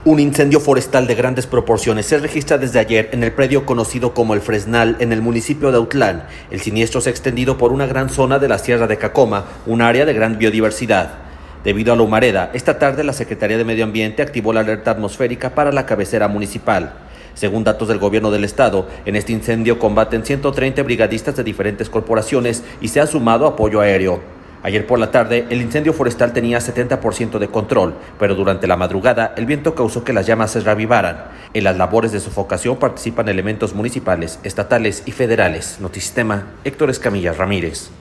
Un incendio forestal de grandes proporciones se registra desde ayer en el predio conocido como El Fresnal, en el municipio de Autlán. El siniestro se ha extendido por una gran zona de la Sierra de Cacoma, un área de gran biodiversidad. Debido a la humareda, esta tarde la Secretaría de Medio Ambiente activó la alerta atmosférica para la cabecera municipal. Según datos del gobierno del estado, en este incendio combaten 130 brigadistas de diferentes corporaciones y se ha sumado apoyo aéreo. Ayer por la tarde, el incendio forestal tenía 70% de control, pero durante la madrugada, el viento causó que las llamas se reavivaran. En las labores de sofocación participan elementos municipales, estatales y federales. Notisistema, Héctor Escamilla Ramírez.